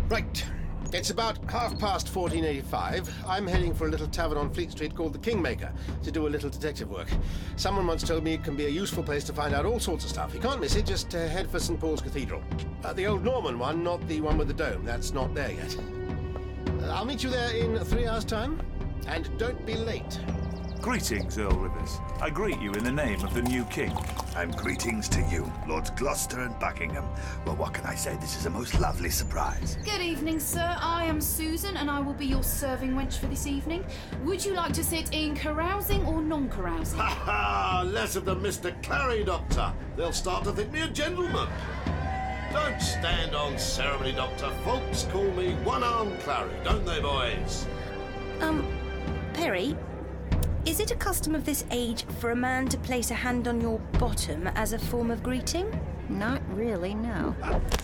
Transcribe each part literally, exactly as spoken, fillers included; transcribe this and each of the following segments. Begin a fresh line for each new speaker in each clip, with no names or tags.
Right. It's about half past fourteen eighty-five. I'm heading for a little tavern on Fleet Street called the Kingmaker to do a little detective work. Someone once told me it can be a useful place to find out all sorts of stuff. You can't miss it, just uh, head for Saint Paul's Cathedral. Uh, the old Norman one, not the one with the dome. That's not there yet. Uh, I'll meet you there in three hours' time. And don't be late.
Greetings, Earl Rivers. I greet you in the name of the new king.
And greetings to you, Lords Gloucester and Buckingham. Well, what can I say? This is a most lovely surprise.
Good evening, sir. I am Susan, and I will be your serving wench for this evening. Would you like to sit in carousing or non-carousing?
Ha ha! Less of the Mister Clary, Doctor. They'll start to think me a gentleman. Don't stand on ceremony, Doctor. Folks call me One-Armed Clary, don't they, boys?
Um, Perry, is it a custom of this age for a man to place a hand on your bottom as a form of greeting?
Not really, no.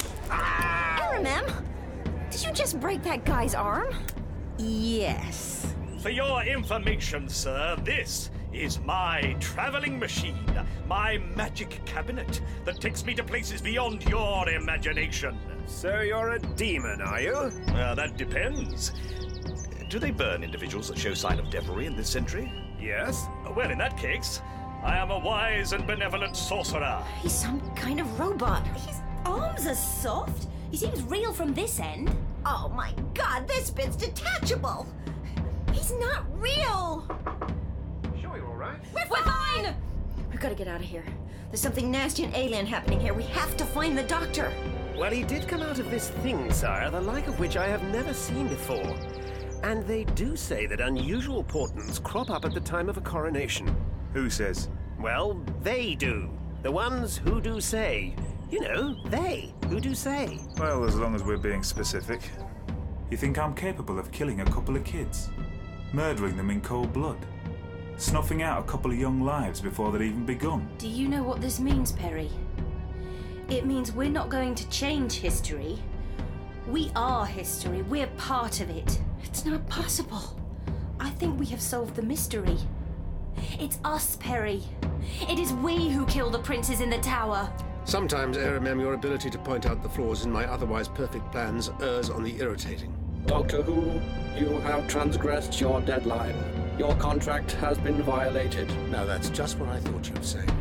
Aramem, did you just break that guy's arm? Yes.
For your information, sir, this is my traveling machine, my magic cabinet that takes me to places beyond your imagination.
So you're a demon, are you?
Uh, that depends. Do they burn individuals that show sign of devilry in this century?
Yes.
Well, in that case, I am a wise and benevolent sorcerer.
He's some kind of robot. His arms are soft. He seems real from this end.
Oh my god, this bit's detachable. He's not real.
Sure you're all right?
We're, We're fine. fine!
We've got to get out of here. There's something nasty and alien happening here. We have to find the doctor.
Well, he did come out of this thing, sire, the like of which I have never seen before. And they do say that unusual portents crop up at the time of a coronation.
Who says?
Well, they do. The ones who do say. You know, they who do say.
Well, as long as we're being specific. You think I'm capable of killing a couple of kids? Murdering them in cold blood? Snuffing out a couple of young lives before they'd even begun?
Do you know what this means, Perry? It means we're not going to change history. We are history. We're part of it. It's not possible. I think we have solved the mystery. It's us, Perry. It is we who killed the princes in the tower.
Sometimes, Aramem, your ability to point out the flaws in my otherwise perfect plans errs on the irritating.
Doctor Who, you have transgressed your deadline. Your contract has been violated.
Now that's just what I thought you'd say.